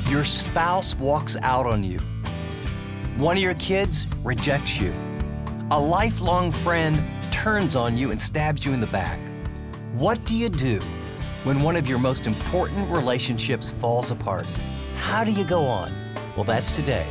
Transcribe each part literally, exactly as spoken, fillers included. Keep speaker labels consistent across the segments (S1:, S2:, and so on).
S1: Your spouse walks out on you. One of your kids rejects you. A lifelong friend turns on you and stabs you in the back. What do you do when one of your most important relationships falls apart? How do you go on? Well, that's today.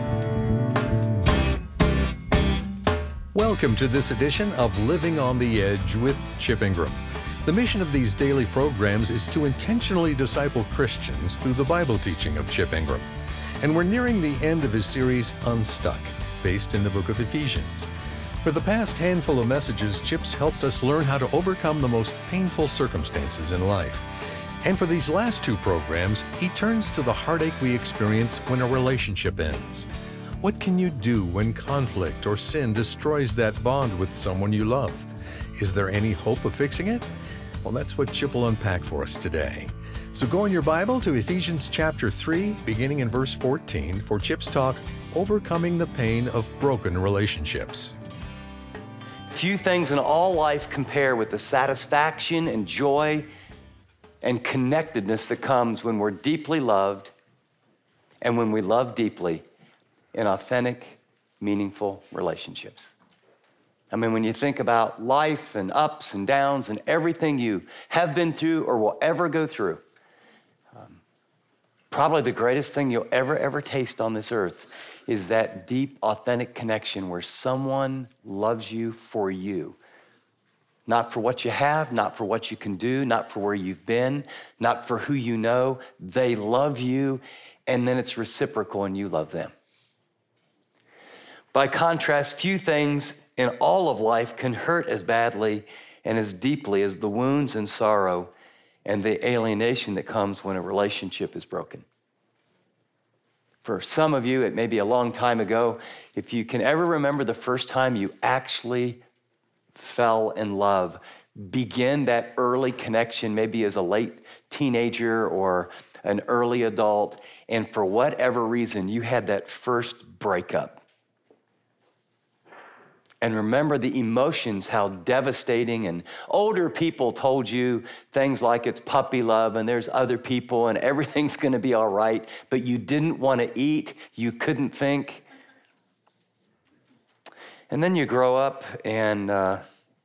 S2: Welcome to this edition of Living on the Edge with Chip Ingram. The mission of these daily programs is to intentionally disciple Christians through the Bible teaching of Chip Ingram. And we're nearing the end of his series, Unstuck, based in the book of Ephesians. For the past handful of messages, Chip's helped us learn how to overcome the most painful circumstances in life. And for these last two programs, he turns to the heartache we experience when a relationship ends. What can you do when conflict or sin destroys that bond with someone you love? Is there any hope of fixing it? Well, that's what Chip will unpack for us today. So go in your Bible to Ephesians chapter three, beginning in verse fourteen, for Chip's talk, Overcoming the Pain of Broken Relationships.
S1: Few things in all life compare with the satisfaction and joy and connectedness that comes when we're deeply loved and when we love deeply in authentic, meaningful relationships. I mean, when you think about life and ups and downs and everything you have been through or will ever go through, um, probably the greatest thing you'll ever, ever taste on this earth is that deep, authentic connection where someone loves you for you. Not for what you have, not for what you can do, not for where you've been, not for who you know. They love you, and then it's reciprocal and you love them. By contrast, few things in all of life can hurt as badly and as deeply as the wounds and sorrow and the alienation that comes when a relationship is broken. For some of you, it may be a long time ago. If you can ever remember the first time you actually fell in love, begin that early connection, maybe as a late teenager or an early adult, and for whatever reason, you had that first breakup. And remember the emotions, how devastating, and older people told you things like it's puppy love and there's other people and everything's gonna be all right, but you didn't wanna eat, you couldn't think. And then you grow up and uh,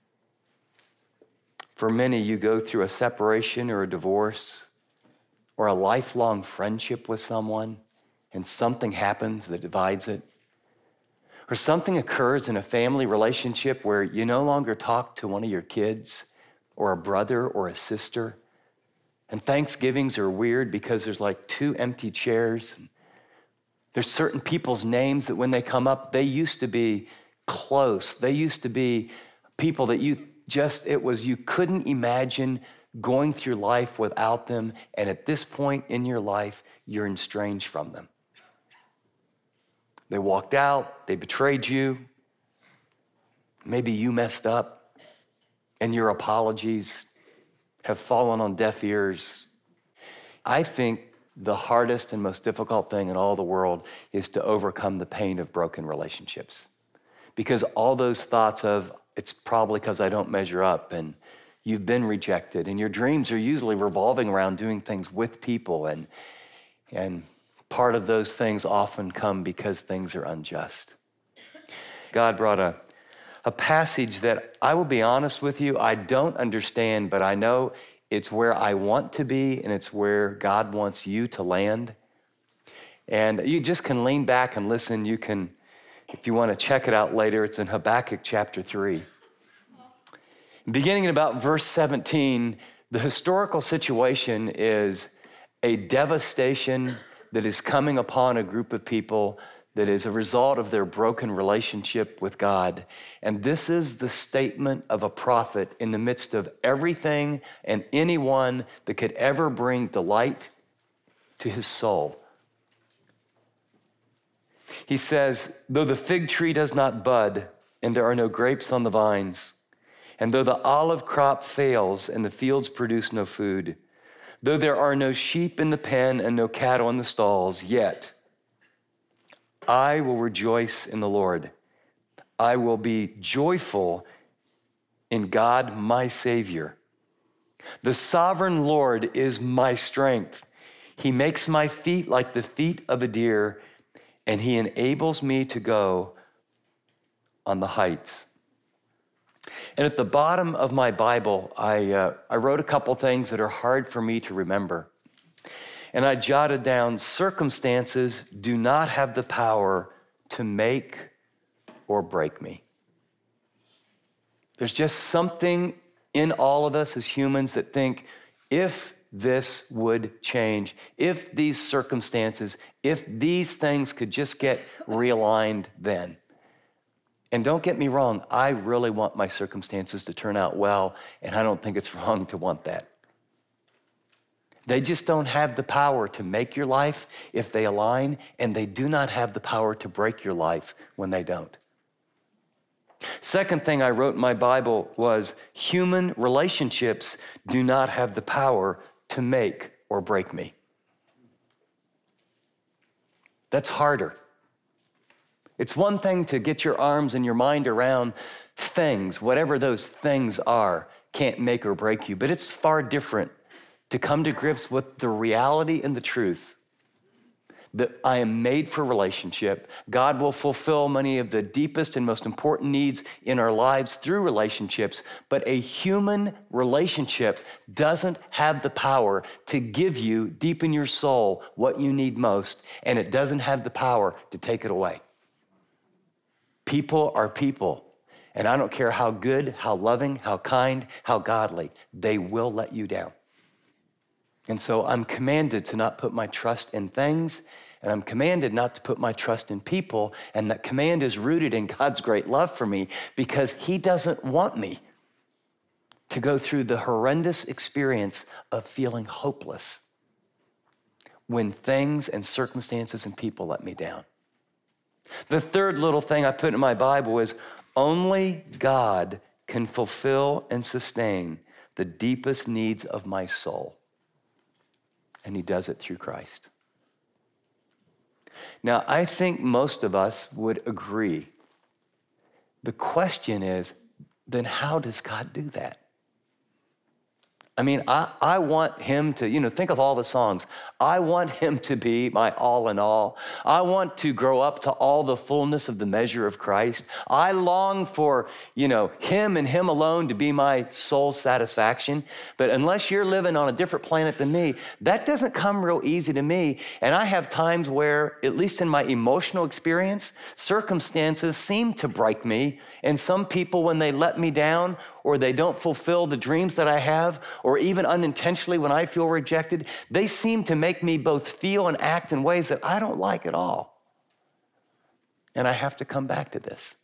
S1: for many, you go through a separation or a divorce or a lifelong friendship with someone and something happens that divides it. Or something occurs in a family relationship where you no longer talk to one of your kids or a brother or a sister. And Thanksgivings are weird because there's like two empty chairs. There's certain people's names that when they come up, they used to be close. They used to be people that you just, it was, you couldn't imagine going through life without them. And at this point in your life, you're estranged from them. They walked out, they betrayed you. Maybe you messed up and your apologies have fallen on deaf ears. I think the hardest and most difficult thing in all the world is to overcome the pain of broken relationships. Because all those thoughts of, it's probably because I don't measure up and you've been rejected and your dreams are usually revolving around doing things with people and, and part of those things often come because things are unjust. God brought a, a passage that I will be honest with you, I don't understand, but I know it's where I want to be and it's where God wants you to land. And you just can lean back and listen. You can, if you want to check it out later, it's in Habakkuk chapter three. Beginning in about verse seventeen, the historical situation is a devastation that is coming upon a group of people that is a result of their broken relationship with God. And this is the statement of a prophet in the midst of everything and anyone that could ever bring delight to his soul. He says, though the fig tree does not bud and there are no grapes on the vines, and though the olive crop fails and the fields produce no food, though there are no sheep in the pen and no cattle in the stalls, yet I will rejoice in the Lord. I will be joyful in God, my Savior. The sovereign Lord is my strength. He makes my feet like the feet of a deer, and he enables me to go on the heights. And at the bottom of my Bible, I, uh, I wrote a couple things that are hard for me to remember. And I jotted down, circumstances do not have the power to make or break me. There's just something in all of us as humans that think, if this would change, if these circumstances, if these things could just get realigned then. And don't get me wrong, I really want my circumstances to turn out well, and I don't think it's wrong to want that. They just don't have the power to make your life if they align, and they do not have the power to break your life when they don't. Second thing I wrote in my Bible was, human relationships do not have the power to make or break me. That's harder. It's one thing to get your arms and your mind around things, whatever those things are, can't make or break you, but it's far different to come to grips with the reality and the truth that I am made for relationship. God will fulfill many of the deepest and most important needs in our lives through relationships, but a human relationship doesn't have the power to give you deep in your soul what you need most, and it doesn't have the power to take it away. People are people, and I don't care how good, how loving, how kind, how godly, they will let you down. And so I'm commanded to not put my trust in things, and I'm commanded not to put my trust in people, and that command is rooted in God's great love for me because he doesn't want me to go through the horrendous experience of feeling hopeless when things and circumstances and people let me down. The third little thing I put in my Bible is, only God can fulfill and sustain the deepest needs of my soul. And he does it through Christ. Now, I think most of us would agree. The question is, then how does God do that? I mean, I, I want him to, you know, think of all the songs. I want him to be my all in all. I want to grow up to all the fullness of the measure of Christ. I long for, you know, him and him alone to be my soul's satisfaction. But unless you're living on a different planet than me, that doesn't come real easy to me. And I have times where, at least in my emotional experience, circumstances seem to break me. And some people, when they let me down, or they don't fulfill the dreams that I have, or even unintentionally when I feel rejected, they seem to make me both feel and act in ways that I don't like at all. And I have to come back to this.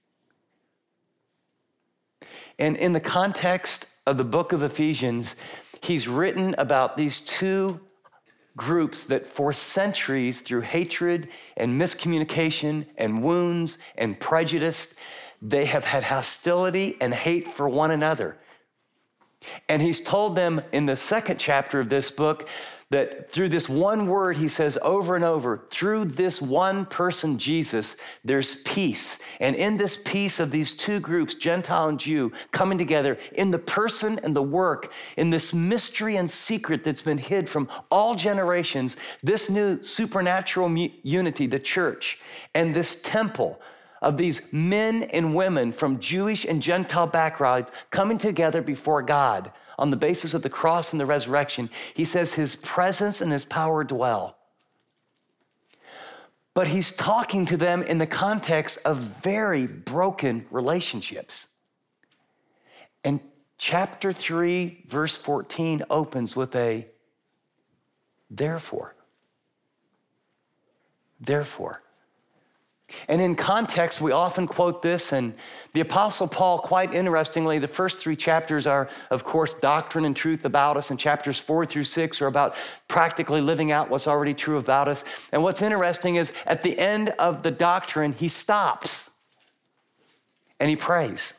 S1: And in the context of the book of Ephesians, he's written about these two groups that for centuries, through hatred and miscommunication and wounds and prejudice, they have had hostility and hate for one another. And he's told them in the second chapter of this book that through this one word, he says over and over, through this one person, Jesus, there's peace. And in this peace of these two groups, Gentile and Jew, coming together in the person and the work, in this mystery and secret that's been hid from all generations, this new supernatural unity, the church, and this temple of these men and women from Jewish and Gentile backgrounds coming together before God on the basis of the cross and the resurrection. He says his presence and his power dwell. But he's talking to them in the context of very broken relationships. And chapter three, verse fourteen opens with a therefore. Therefore. And in context, we often quote this, and the Apostle Paul, quite interestingly, the first three chapters are, of course, doctrine and truth about us, and chapters four through six are about practically living out what's already true about us. And what's interesting is at the end of the doctrine, he stops and he prays.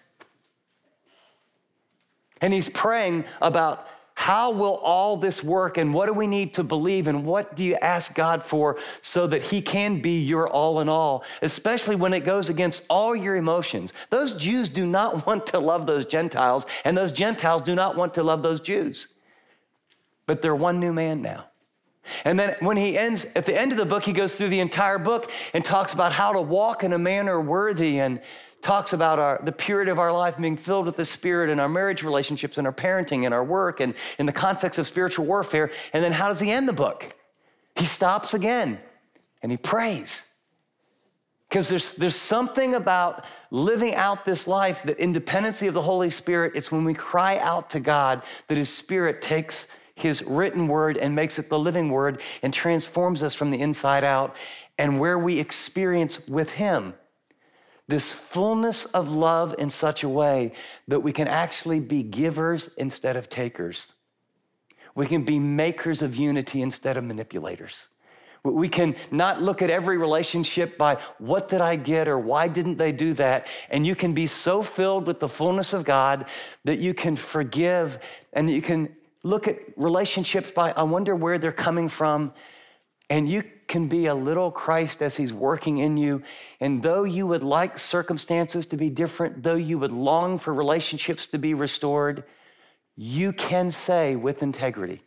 S1: And he's praying about how will all this work, and what do we need to believe, and what do you ask God for so that he can be your all in all, especially when it goes against all your emotions. Those Jews do not want to love those Gentiles, and those Gentiles do not want to love those Jews. But they're one new man now. And then when he ends, at the end of the book, he goes through the entire book and talks about how to walk in a manner worthy, and talks about our, the purity of our life being filled with the Spirit in our marriage relationships and our parenting and our work and in the context of spiritual warfare. And then how does he end the book? He stops again and he prays. Because there's, there's something about living out this life that in dependency of the Holy Spirit, it's when we cry out to God that his Spirit takes his written word and makes it the living word and transforms us from the inside out, and where we experience with him this fullness of love in such a way that we can actually be givers instead of takers. We can be makers of unity instead of manipulators. We can not look at every relationship by what did I get or why didn't they do that? And you can be so filled with the fullness of God that you can forgive, and that you can look at relationships by, I wonder where they're coming from. And you can be a little Christ as he's working in you. And though you would like circumstances to be different, though you would long for relationships to be restored, you can say with integrity,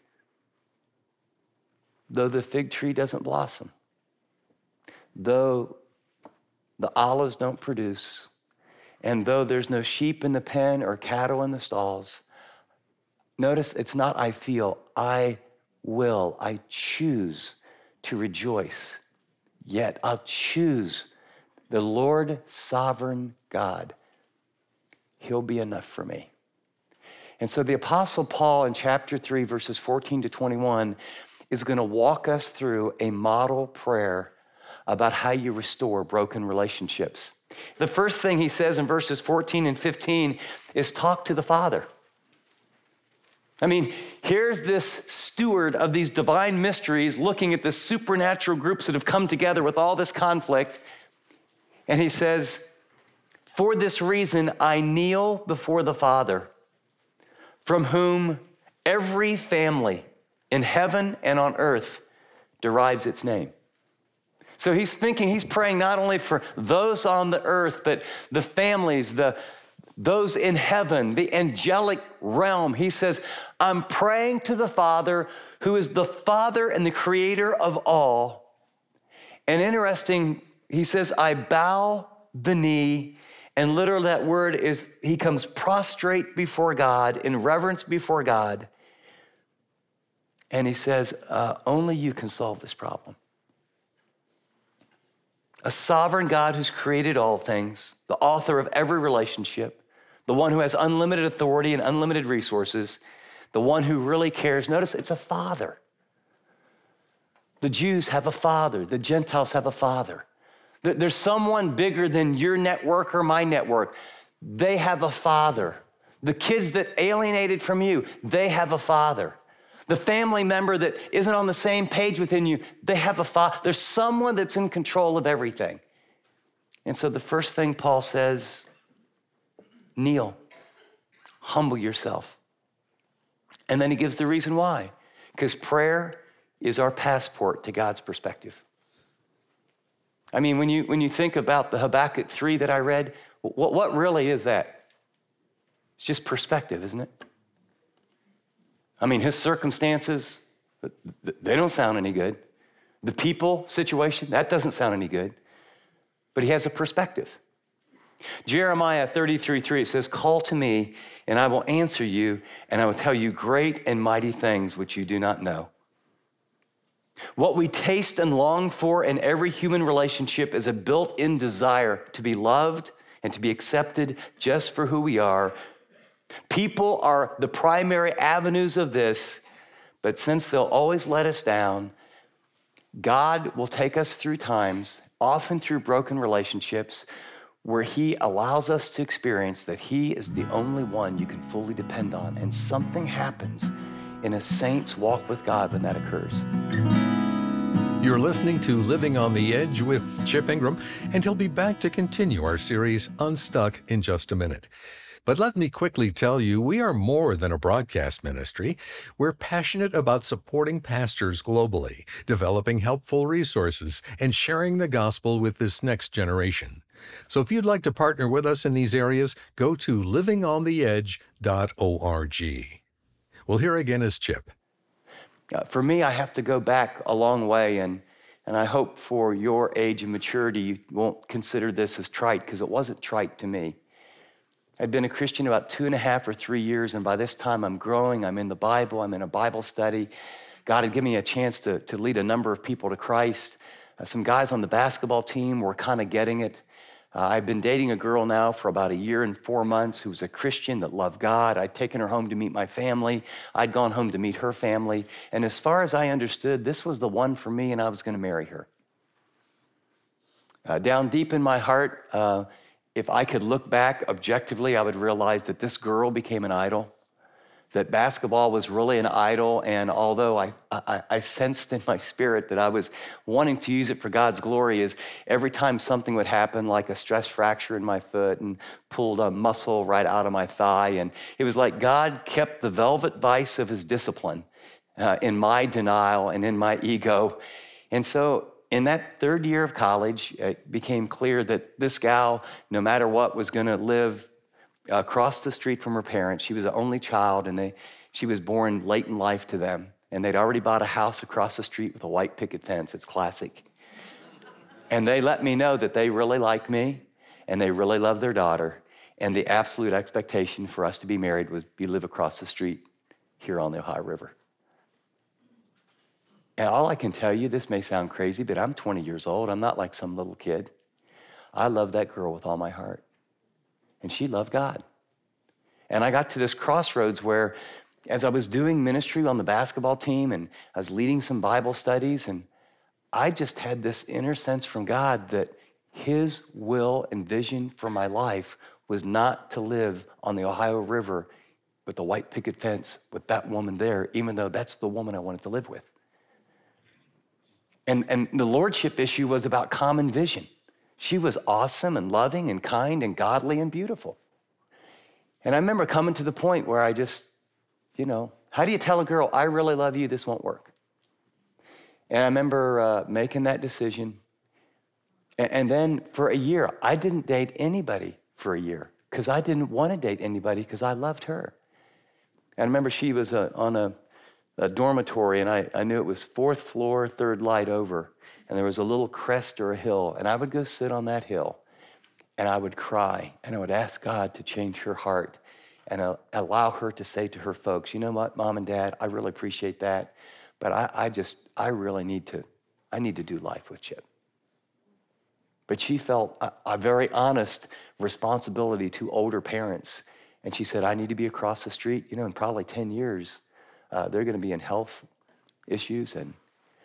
S1: though the fig tree doesn't blossom, though the olives don't produce, and though there's no sheep in the pen or cattle in the stalls, notice it's not I feel, I will, I choose to rejoice. Yet I'll choose the Lord sovereign God. He'll be enough for me. And so the Apostle Paul in chapter three, verses fourteen to twenty-one, is going to walk us through a model prayer about how you restore broken relationships. The first thing he says in verses fourteen and fifteen is talk to the Father. I mean, here's this steward of these divine mysteries looking at the supernatural groups that have come together with all this conflict. And he says, for this reason, I kneel before the Father, from whom every family in heaven and on earth derives its name. So he's thinking, he's praying not only for those on the earth, but the families, the those in heaven, the angelic realm. He says, I'm praying to the Father who is the Father and the creator of all. And interesting, he says, I bow the knee. And literally that word is, he comes prostrate before God, in reverence before God. And he says, uh, only you can solve this problem. A sovereign God who's created all things, the author of every relationship, the one who has unlimited authority and unlimited resources, the one who really cares. Notice it's a father. The Jews have a father. The Gentiles have a father. There's someone bigger than your network or my network. They have a father. The kids that alienated from you, they have a father. The family member that isn't on the same page within you, they have a father. There's someone that's in control of everything. And so the first thing Paul says, kneel, humble yourself. And then he gives the reason why. Because prayer is our passport to God's perspective. I mean, when you when you think about the Habakkuk three that I read, what, what really is that? It's just perspective, isn't it? I mean, his circumstances, they don't sound any good. The people situation, that doesn't sound any good. But he has a perspective. Jeremiah thirty-three three, it says, call to me and I will answer you and I will tell you great and mighty things which you do not know. What we taste and long for in every human relationship is a built-in desire to be loved and to be accepted just for who we are. People are the primary avenues of this, but since they'll always let us down, God will take us through times, often through broken relationships, where he allows us to experience that he is the only one you can fully depend on. And something happens in a saint's walk with God when that occurs.
S2: You're listening to Living on the Edge with Chip Ingram, and he'll be back to continue our series Unstuck in just a minute. But let me quickly tell you, we are more than a broadcast ministry. We're passionate about supporting pastors globally, developing helpful resources, and sharing the gospel with this next generation. So if you'd like to partner with us in these areas, go to living on the edge dot org. Well, here again is Chip.
S1: Uh, for me, I have to go back a long way, and, and I hope for your age and maturity, you won't consider this as trite, because it wasn't trite to me. I'd been a Christian about two and a half or three years, and by this time I'm growing, I'm in the Bible, I'm in a Bible study. God had given me a chance to, to lead a number of people to Christ. Uh, some guys on the basketball team were kind of getting it. Uh, I've been dating a girl now for about a year and four months who was a Christian that loved God. I'd taken her home to meet my family. I'd gone home to meet her family. And as far as I understood, this was the one for me, and I was going to marry her. Uh, down deep in my heart, uh, if I could look back objectively, I would realize that this girl became an idol, that basketball was really an idol, and although I, I, I sensed in my spirit that I was wanting to use it for God's glory, is every time something would happen, like a stress fracture in my foot and pulled a muscle right out of my thigh, and it was like God kept the velvet vice of his discipline uh, in my denial and in my ego. And so in that third year of college, it became clear that this gal, no matter what, was gonna live across the street from her parents. She was the only child, and they, she was born late in life to them. And they'd already bought a house across the street with a white picket fence. It's classic. And they let me know that they really like me, and they really love their daughter. And the absolute expectation for us to be married was we live across the street here on the Ohio River. And all I can tell you, this may sound crazy, but I'm twenty years old. I'm not like some little kid. I love that girl with all my heart. And she loved God. And I got to this crossroads where, as I was doing ministry on the basketball team, and I was leading some Bible studies, and I just had this inner sense from God that his will and vision for my life was not to live on the Ohio River with the white picket fence with that woman there, even though that's the woman I wanted to live with. And, and the lordship issue was about common vision. She was awesome and loving and kind and godly and beautiful. And I remember coming to the point where I just, you know, how do you tell a girl, I really love you, this won't work? And I remember uh, making that decision. And, and then for a year, I didn't date anybody for a year because I didn't want to date anybody because I loved her. And I remember she was uh, on a, a dormitory, and I, I knew it was fourth floor, third light over. And there was a little crest or a hill, and I would go sit on that hill, and I would cry, and I would ask God to change her heart and uh, allow her to say to her folks, you know what, Mom and Dad, I really appreciate that, but I, I just, I really need to, I need to do life with Chip. But she felt a, a very honest responsibility to older parents, and she said, I need to be across the street, you know, in probably ten years, uh, they're gonna be in health issues, and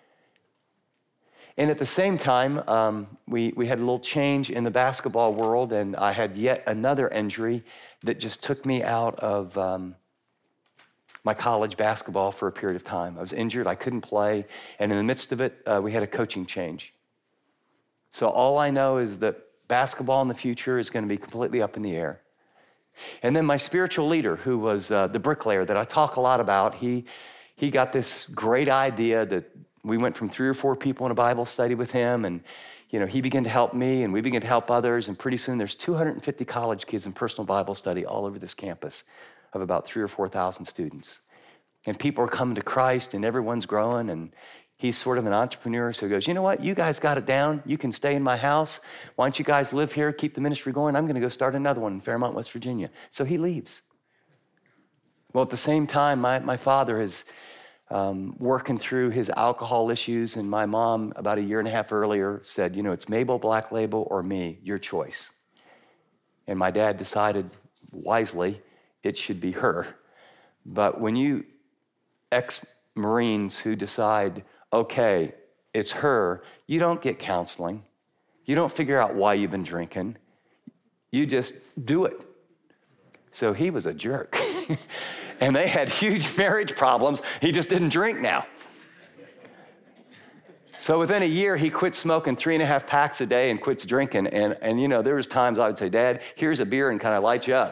S1: And at the same time, um, we, we had a little change in the basketball world, and I had yet another injury that just took me out of um, my college basketball for a period of time. I was injured, I couldn't play, and in the midst of it, uh, we had a coaching change. So all I know is that basketball in the future is gonna be completely up in the air. And then my spiritual leader, who was uh, the bricklayer that I talk a lot about, he, he got this great idea that we went from three or four people in a Bible study with him, and you know, he began to help me, and we began to help others, and pretty soon there's two hundred fifty college kids in personal Bible study all over this campus of about three or four thousand students. And people are coming to Christ, and everyone's growing, and he's sort of an entrepreneur, so he goes, you know what, you guys got it down, you can stay in my house, why don't you guys live here, keep the ministry going, I'm gonna go start another one in Fairmont, West Virginia. So he leaves. Well, at the same time, my, my father is Um, working through his alcohol issues, and my mom, about a year and a half earlier, said, you know, it's Mabel Black Label or me, your choice. And my dad decided wisely it should be her. But when you ex-Marines who decide, okay, it's her, you don't get counseling. You don't figure out why you've been drinking. You just do it. So he was a jerk. And they had huge marriage problems. He just didn't drink now. So within a year, he quit smoking three and a half packs a day and quits drinking. And, and you know, there was times I would say, Dad, here's a beer, and kind of light you up.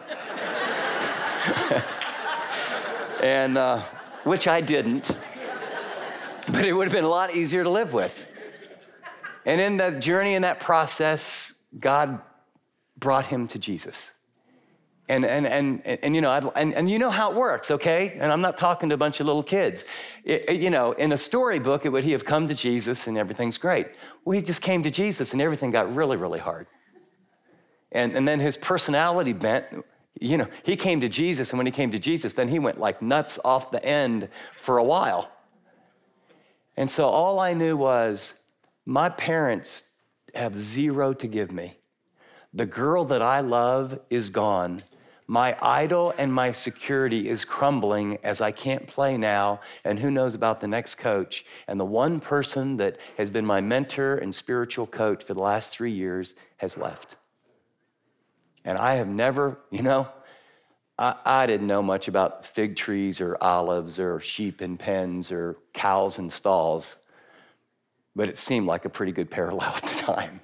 S1: and uh, which I didn't. But it would have been a lot easier to live with. And in that journey, in that process, God brought him to Jesus. And, and, and, and, and you know, I'd, and, and you know how it works, okay? And I'm not talking to a bunch of little kids. It, it, you know, in a storybook, it would he have come to Jesus and everything's great. Well, he just came to Jesus and everything got really, really hard. And, and then his personality bent, you know, he came to Jesus, and when he came to Jesus, then he went like nuts off the end for a while. And so all I knew was my parents have zero to give me. The girl that I love is gone. My idol and my security is crumbling as I can't play now, and who knows about the next coach. And the one person that has been my mentor and spiritual coach for the last three years has left. And I have never, you know, I, I didn't know much about fig trees or olives or sheep in pens or cows in stalls, but it seemed like a pretty good parallel at the time.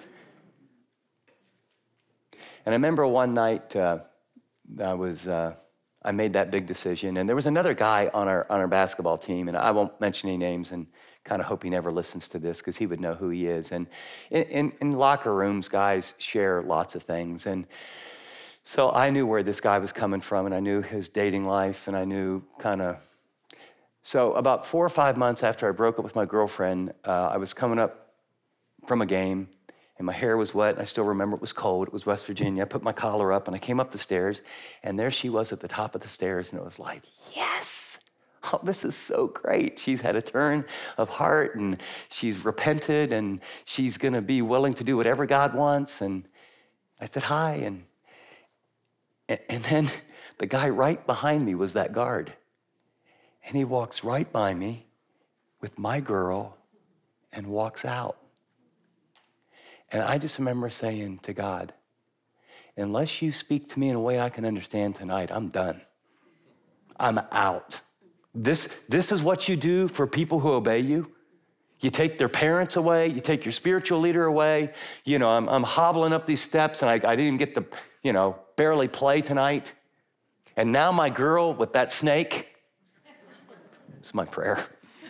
S1: And I remember one night, uh, I was, uh, I made that big decision, and there was another guy on our on our basketball team, and I won't mention any names, and kind of hope he never listens to this because he would know who he is. And in, in, in locker rooms, guys share lots of things, and so I knew where this guy was coming from, and I knew his dating life, and I knew kind of. So about four or five months after I broke up with my girlfriend, uh, I was coming up from a game. And my hair was wet, and I still remember it was cold. It was West Virginia. I put my collar up, and I came up the stairs, and there she was at the top of the stairs, and it was like, yes, oh, this is so great. She's had a turn of heart, and she's repented, and she's going to be willing to do whatever God wants. And I said, hi, and, and then the guy right behind me was that guard, and he walks right by me with my girl and walks out. And I just remember saying to God, unless you speak to me in a way I can understand tonight, I'm done. I'm out. This, this is what you do for people who obey you. You take their parents away. You take your spiritual leader away. You know, I'm, I'm hobbling up these steps, and I, I didn't even get to, you know, barely play tonight. And now my girl with that snake, it's my prayer.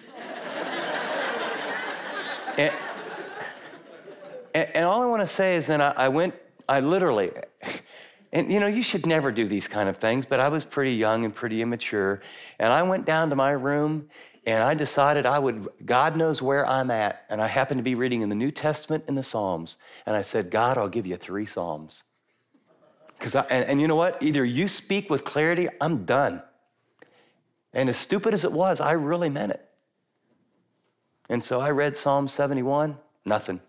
S1: and, And, and all I want to say is that I, I went, I literally, and you know, you should never do these kind of things, but I was pretty young and pretty immature. And I went down to my room and I decided I would, God knows where I'm at. And I happened to be reading in the New Testament and the Psalms. And I said, God, I'll give you three Psalms. Because I, and, and you know what? Either you speak with clarity, I'm done. And as stupid as it was, I really meant it. And so I read Psalm seventy-one, nothing.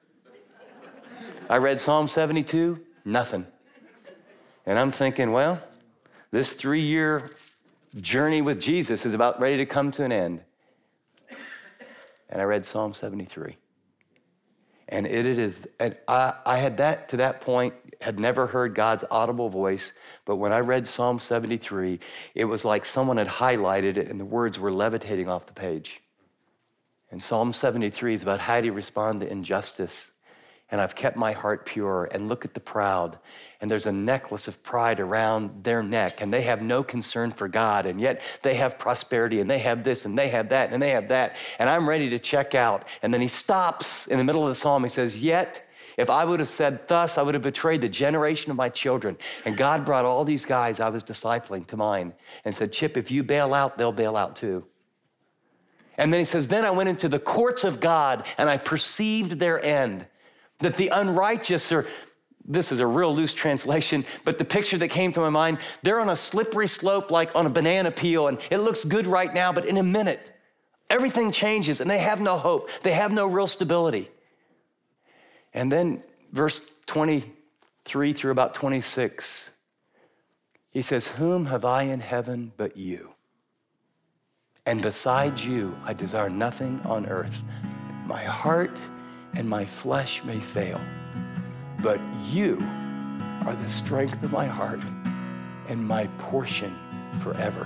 S1: I read Psalm seventy-two, nothing. And I'm thinking, well, this three-year journey with Jesus is about ready to come to an end. And I read Psalm seventy-three. And it, it is, and I, I had that, to that point, had never heard God's audible voice, but when I read Psalm seventy-three, it was like someone had highlighted it and the words were levitating off the page. And Psalm seventy-three is about how do you respond to injustice. And I've kept my heart pure, and look at the proud. And there's a necklace of pride around their neck, and they have no concern for God, and yet they have prosperity, and they have this, and they have that, and they have that, and I'm ready to check out. And then he stops in the middle of the psalm. He says, yet, if I would have said thus, I would have betrayed the generation of my children. And God brought all these guys I was discipling to mind and said, Chip, if you bail out, they'll bail out too. And then he says, then I went into the courts of God, and I perceived their end. That the unrighteous are, this is a real loose translation, but the picture that came to my mind, they're on a slippery slope like on a banana peel, and it looks good right now, but in a minute, everything changes, and they have no hope. They have no real stability. And then verse twenty-three through about twenty-six, he says, whom have I in heaven but you? And besides you, I desire nothing on earth. My heart and my flesh may fail, but you are the strength of my heart and my portion forever.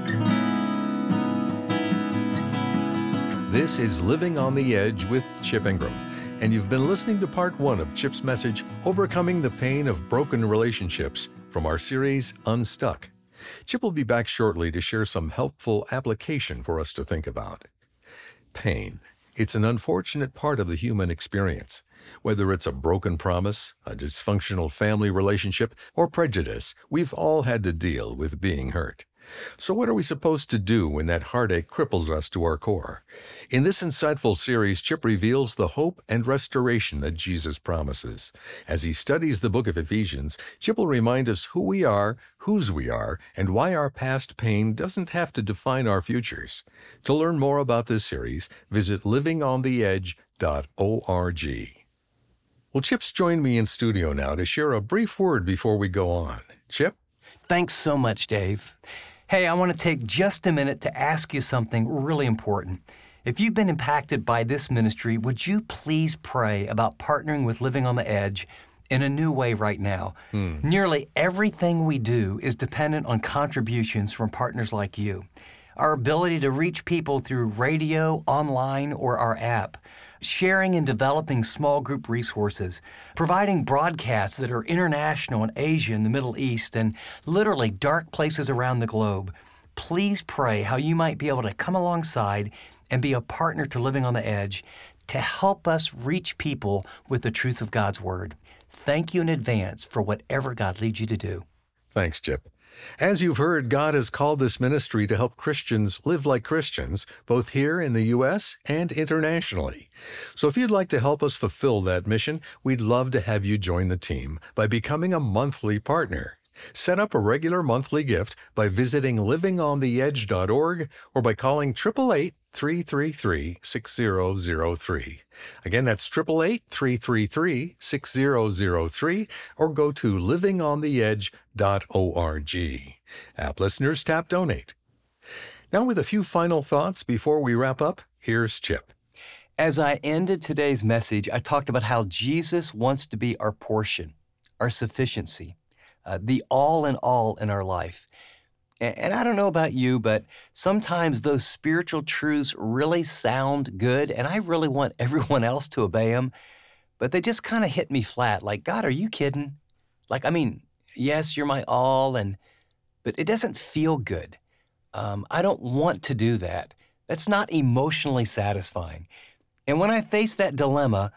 S2: This is Living on the Edge with Chip Ingram, and you've been listening to part one of Chip's message, Overcoming the Pain of Broken Relationships, from our series, Unstuck. Chip will be back shortly to share some helpful application for us to think about. Pain. It's an unfortunate part of the human experience. Whether it's a broken promise, a dysfunctional family relationship, or prejudice, we've all had to deal with being hurt. So what are we supposed to do when that heartache cripples us to our core? In this insightful series, Chip reveals the hope and restoration that Jesus promises. As he studies the book of Ephesians, Chip will remind us who we are, whose we are, and why our past pain doesn't have to define our futures. To learn more about this series, visit living on the edge dot org. Well, Chip's joined me in studio now to share a brief word before we go on. Chip?
S1: Thanks so much, Dave. Hey, I want to take just a minute to ask you something really important. If you've been impacted by this ministry, would you please pray about partnering with Living on the Edge in a new way right now? Hmm. Nearly everything we do is dependent on contributions from partners like you. Our ability to reach people through radio, online, or our app, sharing and developing small group resources, providing broadcasts that are international in Asia and the Middle East, and literally dark places around the globe. Please pray how you might be able to come alongside and be a partner to Living on the Edge to help us reach people with the truth of God's Word. Thank you in advance for whatever God leads you to do.
S2: Thanks, Chip. As you've heard, God has called this ministry to help Christians live like Christians, both here in the U S and internationally. So if you'd like to help us fulfill that mission, we'd love to have you join the team by becoming a monthly partner. Set up a regular monthly gift by visiting living on the edge dot org or by calling eight eight eight, three three three, six zero zero three. Again, that's eight eight eight, three three three, six zero zero three, or go to living on the edge dot org. App listeners, tap Donate. Now with a few final thoughts before we wrap up, here's Chip.
S1: As I ended today's message, I talked about how Jesus wants to be our portion, our sufficiency, uh, the all in all in our life. And, and I don't know about you, but sometimes those spiritual truths really sound good, and I really want everyone else to obey them, but they just kind of hit me flat. Like, God, are you kidding? Like, I mean, yes, you're my all, and but it doesn't feel good. Um, I don't want to do that. That's not emotionally satisfying. And when I face that dilemma,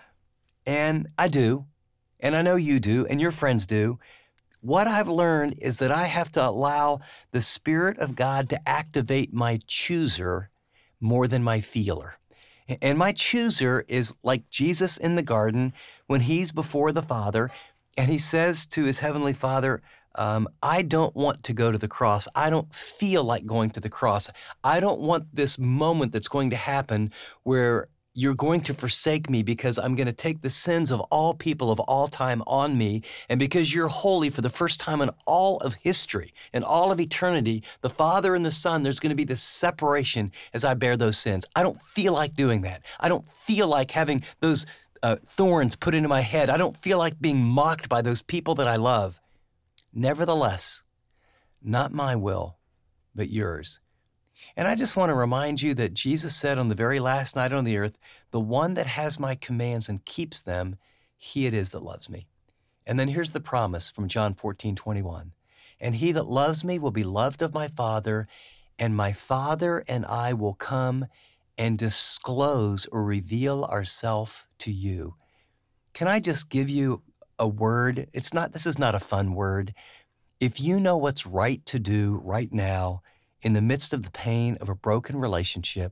S1: and I do, and I know you do, and your friends do, what I've learned is that I have to allow the Spirit of God to activate my chooser more than my feeler. And my chooser is like Jesus in the garden when he's before the Father, and he says to his heavenly Father, Um, I don't want to go to the cross. I don't feel like going to the cross. I don't want this moment that's going to happen where you're going to forsake me because I'm going to take the sins of all people of all time on me. And because you're holy for the first time in all of history, in all of eternity, the Father and the Son, there's going to be this separation as I bear those sins. I don't feel like doing that. I don't feel like having those uh, thorns put into my head. I don't feel like being mocked by those people that I love. Nevertheless, not my will, but yours. And I just want to remind you that Jesus said on the very last night on the earth, the one that has my commands and keeps them, he it is that loves me. And then here's the promise from John fourteen twenty-one. And he that loves me will be loved of my Father, and my Father and I will come and disclose or reveal ourselves to you. Can I just give you a word? It's not, this is not a fun word. If you know what's right to do right now in the midst of the pain of a broken relationship,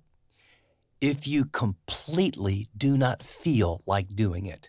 S1: if you completely do not feel like doing it,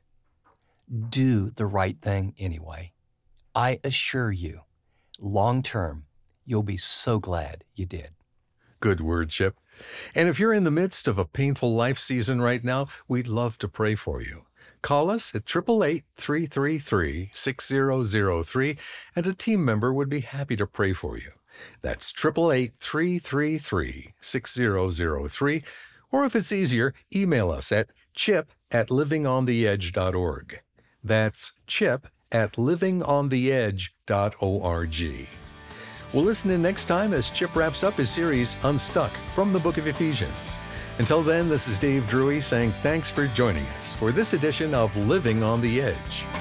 S1: do the right thing anyway. I assure you, long term, you'll be so glad you did.
S2: Good word, Chip. And if you're in the midst of a painful life season right now, we'd love to pray for you. Call us at eight eight eight, three three three, six zero zero three, and a team member would be happy to pray for you. That's eight eight eight, three three three, six zero zero three, or if it's easier, email us at chip at living on the edge dot org. That's chip at living on the edge dot org. We'll listen in next time as Chip wraps up his series, Unstuck, from the book of Ephesians. Until then, this is Dave Drury saying thanks for joining us for this edition of Living on the Edge.